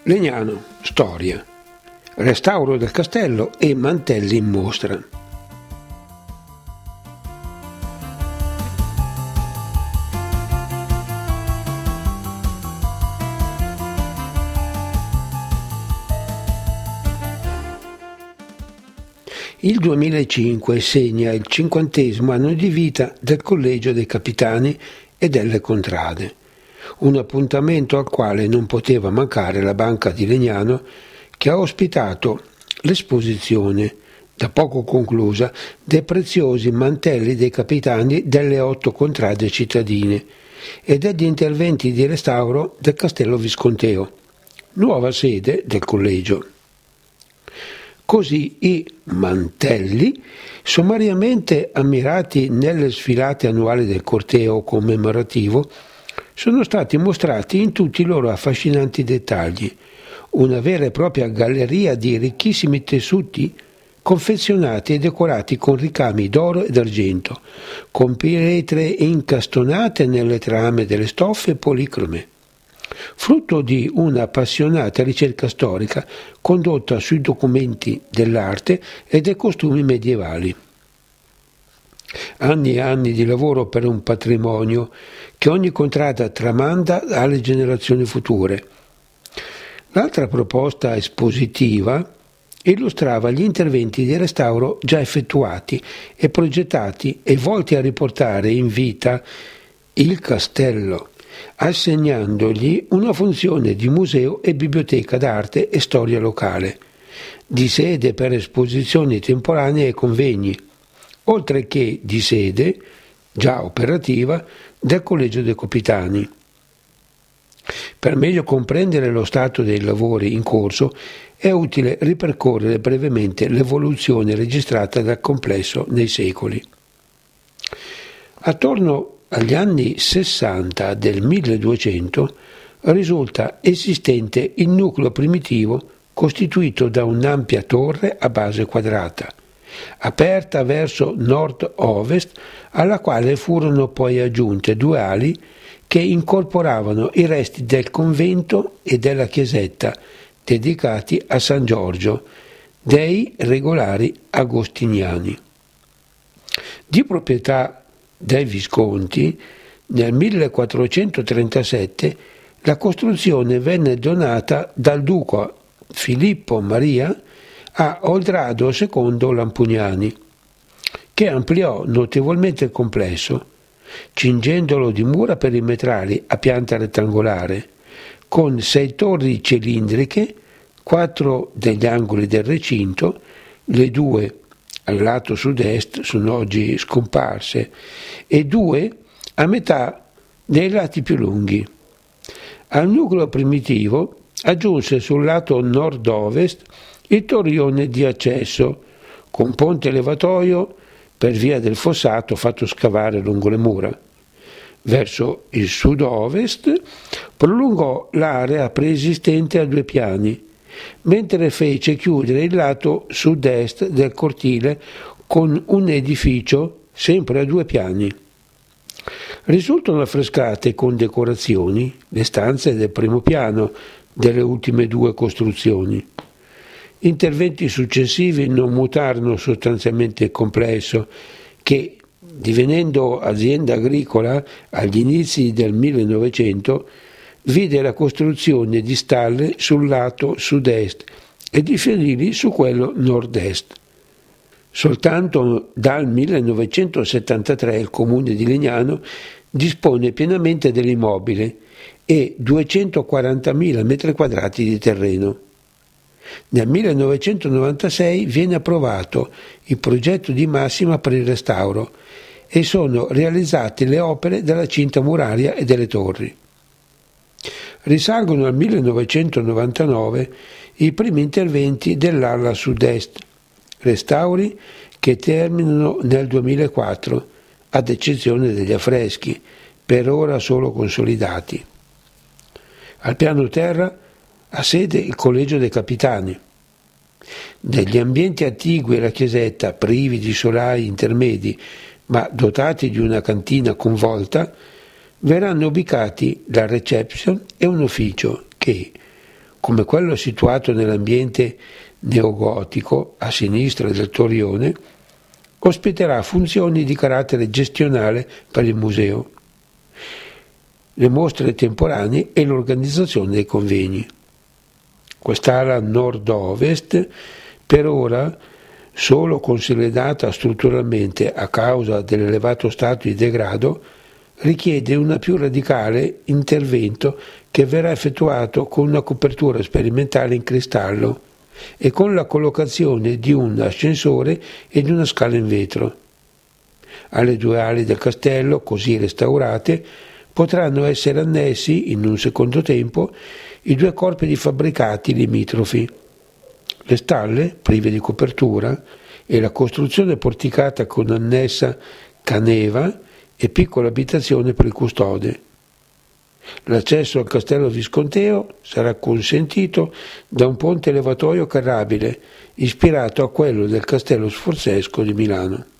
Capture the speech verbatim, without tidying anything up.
Legnano, storia, restauro del castello e mantelli in mostra. Il duemilacinque segna il cinquantesimo anno di vita del Collegio dei Capitani e delle Contrade, un appuntamento al quale non poteva mancare la Banca di Legnano, che ha ospitato l'esposizione, da poco conclusa, dei preziosi mantelli dei capitani delle otto contrade cittadine e degli interventi di restauro del Castello Visconteo, nuova sede del collegio. Così i mantelli, sommariamente ammirati nelle sfilate annuali del corteo commemorativo, sono stati mostrati in tutti i loro affascinanti dettagli, una vera e propria galleria di ricchissimi tessuti confezionati e decorati con ricami d'oro e d'argento, con pietre incastonate nelle trame delle stoffe policrome, frutto di una appassionata ricerca storica condotta sui documenti dell'arte e dei costumi medievali. Anni e anni di lavoro per un patrimonio che ogni contrada tramanda alle generazioni future. L'altra proposta espositiva illustrava gli interventi di restauro già effettuati e progettati e volti a riportare in vita il castello, assegnandogli una funzione di museo e biblioteca d'arte e storia locale, di sede per esposizioni temporanee e convegni, oltre che di sede, già operativa, del Collegio dei Capitani. Per meglio comprendere lo stato dei lavori in corso è utile ripercorrere brevemente l'evoluzione registrata dal complesso nei secoli. Attorno agli anni sessanta del milleduecento risulta esistente il nucleo primitivo costituito da un'ampia torre a base quadrata, aperta verso nord-ovest, alla quale furono poi aggiunte due ali che incorporavano i resti del convento e della chiesetta dedicati a San Giorgio, dei regolari agostiniani. Di proprietà dei Visconti, nel millequattrocentotrentasette la costruzione venne donata dal duca Filippo Maria a Oldrado secondo Lampugnani, che ampliò notevolmente il complesso, cingendolo di mura perimetrali a pianta rettangolare, con sei torri cilindriche, quattro degli angoli del recinto, le due al lato sud-est sono oggi scomparse e due a metà dei lati più lunghi. Al nucleo primitivo aggiunse sul lato nord-ovest il torrione di accesso, con ponte levatoio per via del fossato fatto scavare lungo le mura. Verso il sud-ovest prolungò l'area preesistente a due piani, mentre fece chiudere il lato sud-est del cortile con un edificio sempre a due piani. Risultano affrescate con decorazioni le stanze del primo piano delle ultime due costruzioni. Interventi successivi non mutarono sostanzialmente il complesso, che, divenendo azienda agricola agli inizi del millenovecento, vide la costruzione di stalle sul lato sud-est e di fienili su quello nord-est. Soltanto dal millenovecentosettantatré il Comune di Legnano dispone pienamente dell'immobile e duecentoquarantamila metri quadrati di terreno. Nel millenovecentonovantasei viene approvato il progetto di massima per il restauro e sono realizzate le opere della cinta muraria e delle torri. Risalgono al millenovecentonovantanove i primi interventi dell'ala sud-est, restauri che terminano nel duemilaquattro, ad eccezione degli affreschi, per ora solo consolidati. Al piano terra ha sede il Collegio dei Capitani. Negli ambienti attigui la chiesetta, privi di solai intermedi, ma dotati di una cantina con volta, verranno ubicati la reception e un ufficio che, come quello situato nell'ambiente neogotico a sinistra del torrione, ospiterà funzioni di carattere gestionale per il museo, le mostre temporanee e l'organizzazione dei convegni. Quest'ala nord-ovest, per ora solo consolidata strutturalmente a causa dell'elevato stato di degrado, richiede un più radicale intervento che verrà effettuato con una copertura sperimentale in cristallo e con la collocazione di un ascensore e di una scala in vetro. Alle due ali del castello, così restaurate, potranno essere annessi, in un secondo tempo, i due corpi di fabbricati limitrofi. Le stalle, prive di copertura, e la costruzione porticata con annessa caneva e piccola abitazione per il custode. L'accesso al castello visconteo sarà consentito da un ponte levatoio carrabile, ispirato a quello del castello sforzesco di Milano.